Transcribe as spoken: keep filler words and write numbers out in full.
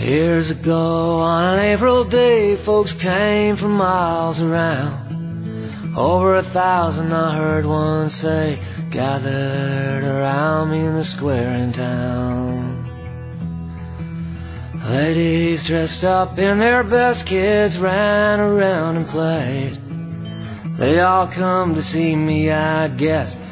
Years ago, on an April day, folks came from miles around. Over a thousand, I heard one say, gathered around me in the square in town. Ladies dressed up in their best, kids ran around and played. They all come to see me, I guess,